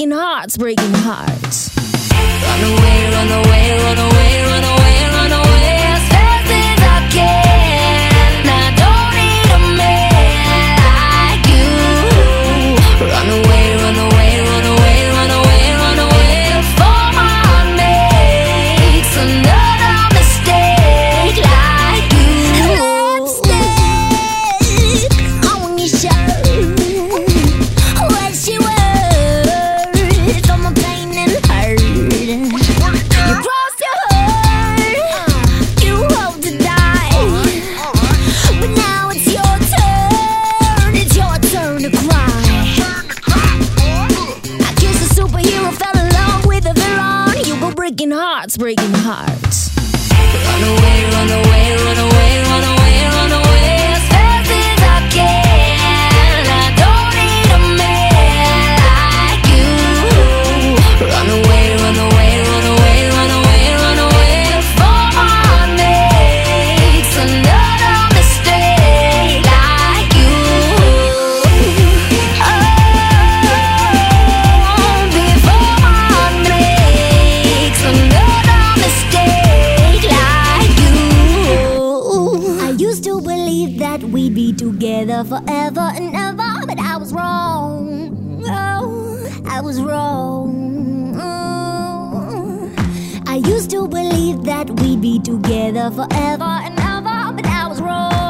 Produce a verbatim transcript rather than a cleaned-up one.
breaking hearts, breaking hearts. Run away, run away, run away, run away, run away as fast as I can. I don't need a man like you. Run away, run away, run away, run away, run away before my heart makes another mistake like you. Lipstick on your shirt, what she wears from a pain and hurt. You cross your heart, you hope to die, but now it's your turn, it's your turn to cry. I kissed a superhero, fell in love with a villain. You go breaking hearts, breaking hearts. Run away, run away, run away, run away, run away as fast as I can. I don't need a man like you. Run away, run away, run away, run away, run away before my heart makes another mistake like you. Oh, before my heart makes another mistake like you. I used to believe that we'd be together forever and ever, but I was wrong. Oh, I was wrong. Oh. I used to believe that we'd be together forever and ever, but I was wrong.